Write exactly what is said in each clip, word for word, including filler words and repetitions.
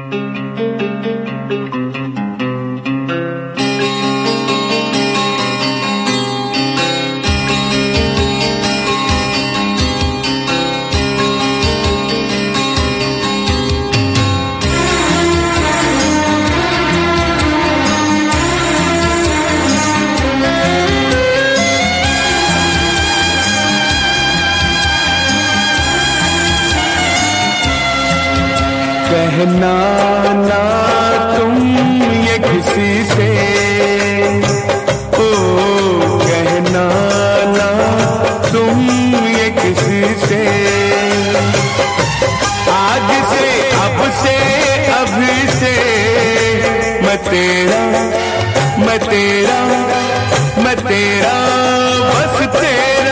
कहना ना तुम ये किसी से, ओ कहना ना तुम ये किसी से, आज से अब से अभी से मैं तेरा मैं तेरा मैं तेरा बस तेरा।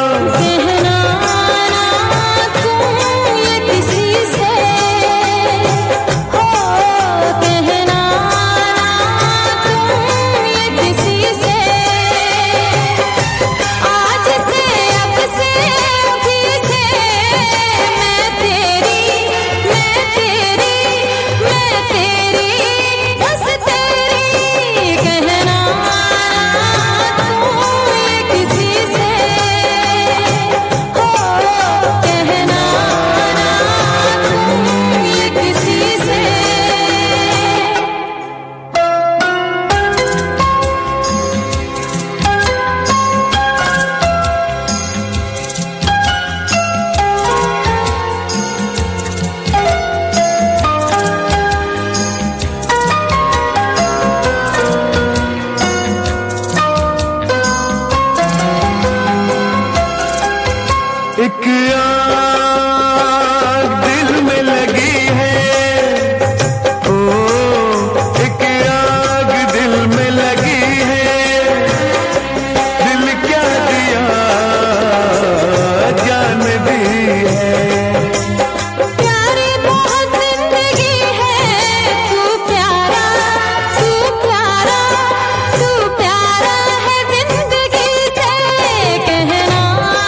एक आग दिल में लगी है, ओ एक आग दिल में लगी है, दिल क्या दिया जान दी है। प्यारी बहुत जिंदगी है, तू प्यारा तू प्यारा तू प्यारा है जिंदगी से, कहना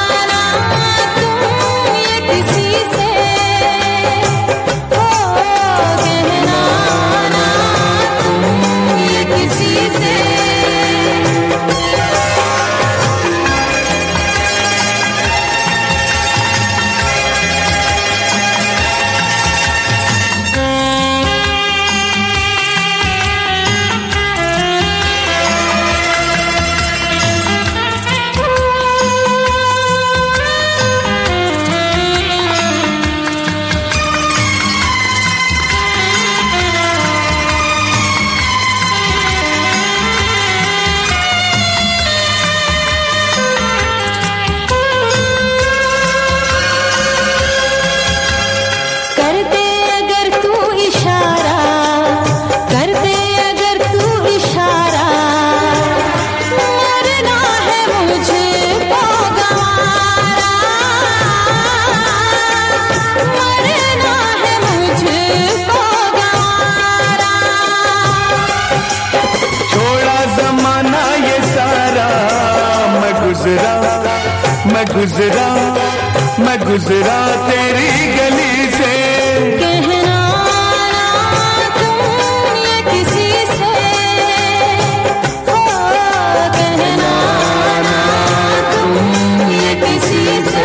मैं गुजरा मैं गुजरा तेरी गली से, कहना ना तुम ये किसी से, हो कहना ना तुम ये किसी से।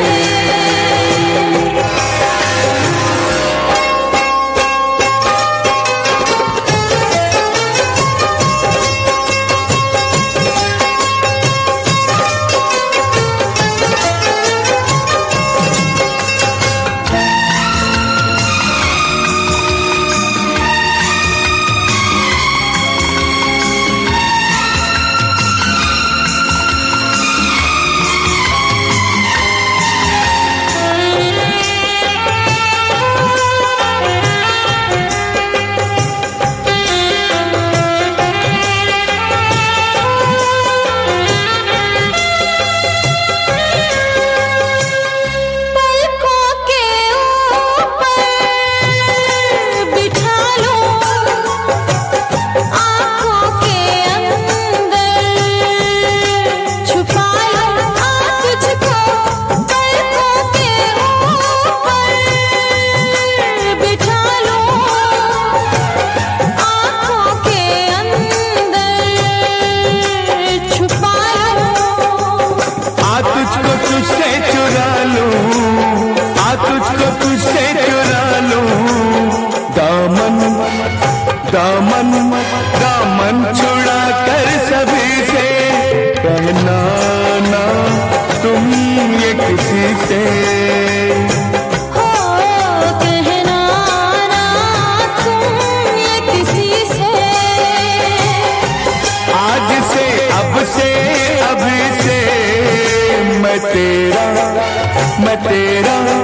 दामन दामन छुड़ा कर सभी से कहना ना तुम ये किसी से। हो कहना ना तुम ये किसी से। आज से अब से अभी से मैं तेरा मैं तेरा